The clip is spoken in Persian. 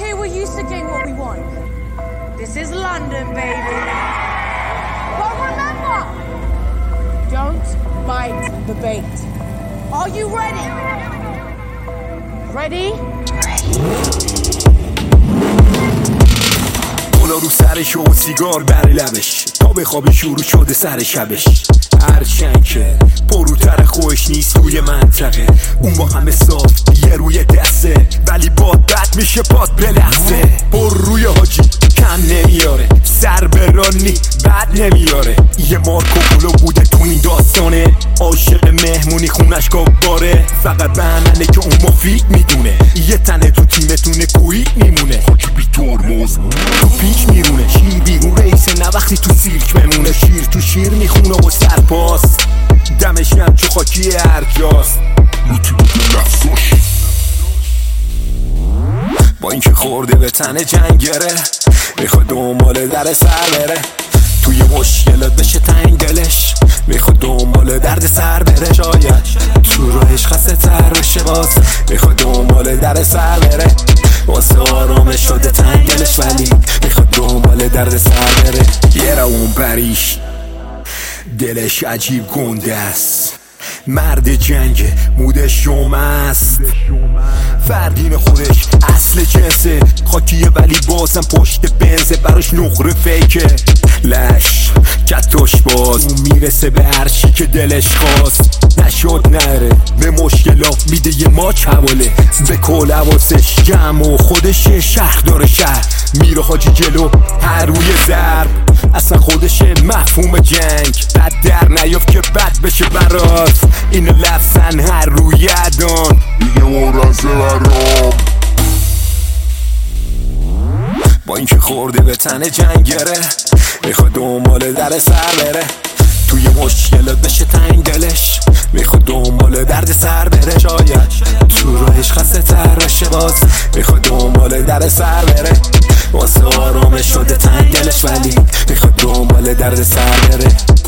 here we're used to getting what we want. This is London, baby. But remember, don't bite the bait. Are you ready? Ready? بالا رو سرش و سیگار بر لبش تا بخوابی شروع شده سر شبش هرچند که پروتر خوش نیست توی منطقه اون با همه صاف یه روی دسته ولی باد بد میشه پاد بلحظه پر روی حاجی کم نمیاره سر برانی بد نمیاره یه مارکو بوده تو این داستانه عاشق مهمونی خونش کاباره فقط بهمنه که اون مفید میدونه یه تنه تو تیمتونه کویت میمونه حاجی بی ترمز تو پیچ میرونه شیر بیرون رئیسه نه وقتی تو سیرک بمونه شیر تو شیر میخونه و سرپاس دمش هم چو خاکی هرجاست با اینکه خورده به تن جنگره میخواد دنبال در سر بره توی مشکلات بشه تنگ دلش میخواد دنبال درد سر بره شاید تو راهش خسته تر بشه باز میخواد دنبال در سر بره واسه آرامش شده تنگ دلش ولی میخواد دنبال درد سر بره یه را اون پریش دلش عجیب گنده است مرد جنگ مودش شوم است فردین خودش اصل جنسه خاکیه ولی بازم پشت بنزه براش نخره فیکه لش کتاش باز اون میرسه به هرچی که دلش خواست نشد نره به مشکلات میده یه ماچ حواله به کل حواسش جمع و خودشه شهر داره شهر میره حاجی جلو هر روی ضرب اصلا خودشه مفهوم جنگ بد در نیافت که بد بشه برات این لفظن هر روی ادان دیگه مرزه برام با اینکه خورده به تن جنگره میخواد دنبال در سر بره توی مشکلات بشه تنگ دلش میخواد دنبال درد سر بره شاید تو راهش خسته تر بشه باز میخواد دنبال در سر بره واسه آرامش شده تنگ دلش ولی میخواد دنبال درد سر بره